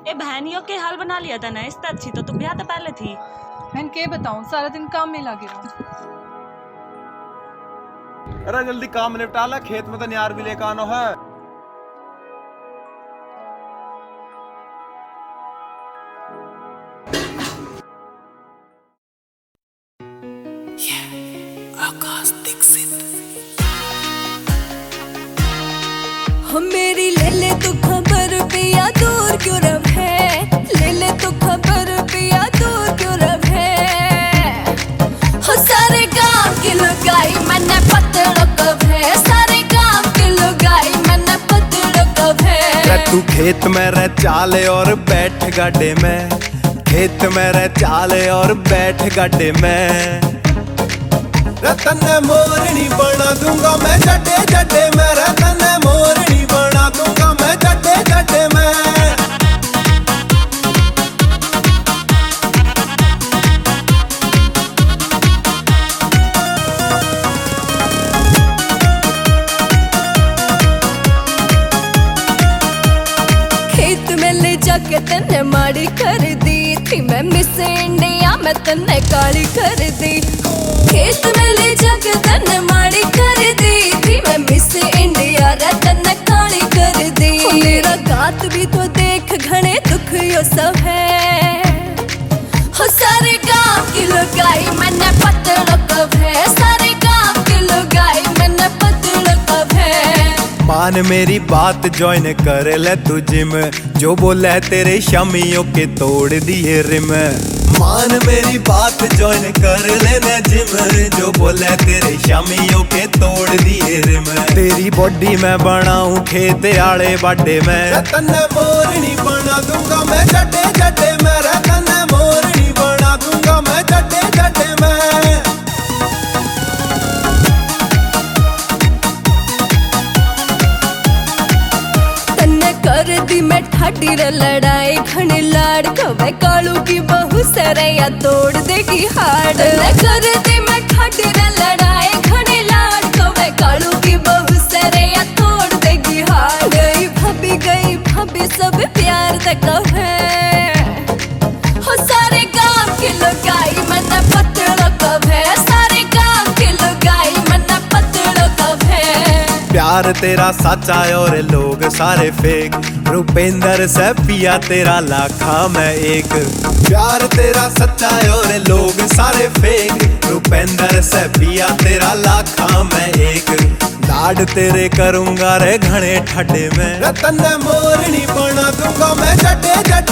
ए बहनियों के हाल बना लिया था ना, इससे अच्छी तो तू ब्याह तो पहले थी। बहन के बताऊं, सारा दिन काम में लगे रहूं। अरे जल्दी काम निपटा ला, खेत में तो न्यार भी लेकर आना है। आकाश दीक्षित। हम मेरी ले ले तो खबर पिया दूर क्यों रब है, ले ले तो खबर पिया दूर क्यों रब है। हो सारे गांव की लुगाई मैंने पतड़ कब है, सारे गांव की लुगाई मैंने पतड़ कब है। तू खेत में रह चाले और बैठ गड्ढे में, खेत में रह चाले और बैठ गड्ढे में। रतन मोरनी बना दूंगा मैं जड्डे जड्डे में, रतन मोरनी बना दूंगा मैं जड्डे जड्डे में। खेत में ले जाके तन्ने माड़ी कर दी थी मैं, मिस इंडिया में तन्ने काली कर दी। खेत में ले जाके तन्ने माड़ी कर दी थी मैं, मिस इंडिया रे तन्ने काली कर दी। मेरा गात भी तो देख घने दुख यो सब है। हो सारे गांव की लुगाई मैंने पतड़ कब है, सारे गांव की लुगाई मैंने पतड़ कब है। मान मेरी बात ज्वाइन कर ले तू जिम, जो बोला है तेरे शामियों के तोड़ दिए रिम। मान मेरी बात ज्वाइन कर लेना जिम, जो बोला है तेरे शामियों के तोड़ दिए रिम। तेरी बॉडी में बनाऊं खेत आड़े बाडे में, रतन मोरनी बना दूंगा मैं जड्डे जड्डे में, रतन मोरनी बना दूंगा मैं जड्डे जड्डे में। कर दी मैं ठाडी रे लड़ाई घनी लाड़, कवे कालू की बहू सरैया तोड़ देगी हाड़। कर दी मैं ठाडी रे लड़ाई घनी लाड़, कवे कालू की बहू सरैया तोड़ देगी हाड़। गई भाभी सब प्यार तक है। हो सारे गांव की लुगाई मैंने पतड़ कब है, सारे गांव की लुगाई मैंने पतड़ कब है। प्यार तेरा सच्चा और लोग सारे फेक, रुपेंद्र से पिया तेरा लाखा में एक। प्यार तेरा सच्चा और लोग सारे फेक, रुपेंद्र से पिया तेरा लाखा में एक। लाड तेरे करूंगा रे घने ठड्डे में, रतन मोरनी बना दूंगा मैं जड्डे जड्डे